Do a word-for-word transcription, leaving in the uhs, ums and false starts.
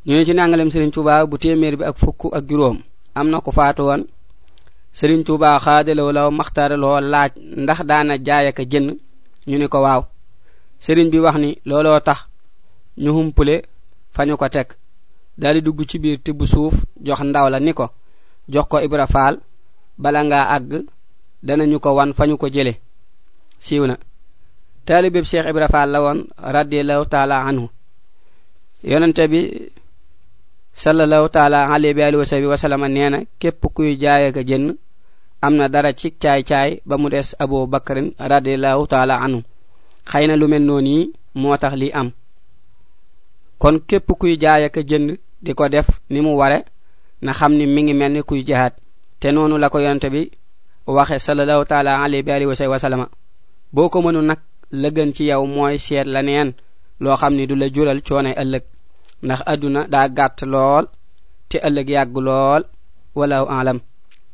ñu ci nangalem Serigne Touba bu téeméer bi ak fukk ak juroom amna ko faatu won Serigne Touba xaadelo law maxtaralo laaj ndax daana jaay ak jënd ñu ni ko waaw Serigne bi wax ni looloo tax ñu humpule fañu ko tek dali dugg ci biir tibb suuf jox ndaw la ni ko jox ko Ibra Faal bala nga ag danañu ko wan fañu ko jëlé siiwna talibé Cheikh Ibra Faal la won radiyallahu ta'ala anhu yonente bi sallallahu ta'ala alayhi wa sallam neena képp kuy jaay ak jënd amna dara ci caay caay ba mu dess Abu Bakr radiyallahu ta'ala anhu xeyna lu mel noni motax li am kon képp kuy jaay ak jënd diko def ni mu waré na xamni mi ngi melni kuy jihaad té nonu la ko yonte bi waxe sallallahu ta'ala alayhi wa sallam boko mënu nak la gën ci yow moy seet la neen lo xamni du la jural cionay ëlëk ndax aduna da gatt lool te ëlëk yag lool wala alam